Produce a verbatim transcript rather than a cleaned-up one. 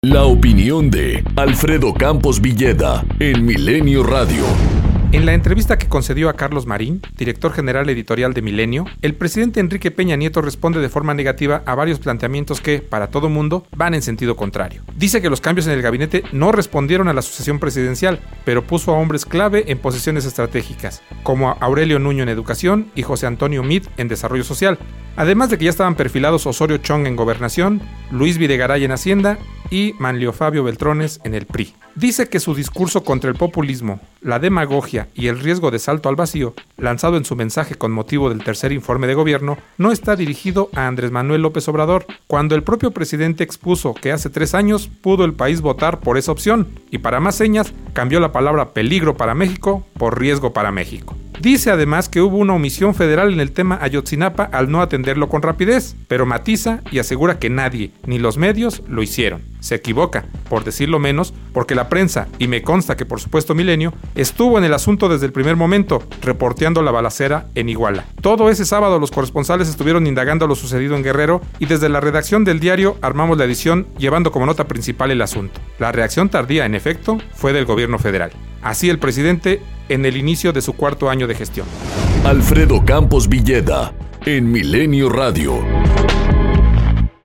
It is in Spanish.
La opinión de Alfredo Campos Villeda en Milenio Radio. En la entrevista que concedió a Carlos Marín, director general editorial de Milenio, el presidente Enrique Peña Nieto responde de forma negativa a varios planteamientos que, para todo mundo, van en sentido contrario. Dice que los cambios en el gabinete no respondieron a la sucesión presidencial, pero puso a hombres clave en posiciones estratégicas, como a Aurelio Nuño en Educación y José Antonio Meade en Desarrollo Social, además de que ya estaban perfilados Osorio Chong en Gobernación, Luis Videgaray en Hacienda y Manlio Fabio Beltrones en el P R I. Dice que su discurso contra el populismo, la demagogia y el riesgo de salto al vacío, lanzado en su mensaje con motivo del tercer informe de gobierno, no está dirigido a Andrés Manuel López Obrador, cuando el propio presidente expuso que hace tres años pudo el país votar por esa opción, y para más señas, cambió la palabra peligro para México por riesgo para México. Dice además que hubo una omisión federal en el tema Ayotzinapa al no atenderlo con rapidez, pero matiza y asegura que nadie, ni los medios, lo hicieron. Se equivoca, por decirlo menos, porque la prensa, y me consta que por supuesto Milenio, estuvo en el asunto desde el primer momento, reporteando la balacera en Iguala. Todo ese sábado los corresponsales estuvieron indagando lo sucedido en Guerrero y desde la redacción del diario armamos la edición llevando como nota principal el asunto. La reacción tardía, en efecto, fue del gobierno federal. Así el presidente en el inicio de su cuarto año de gestión. Alfredo Campos Villeda en Milenio Radio.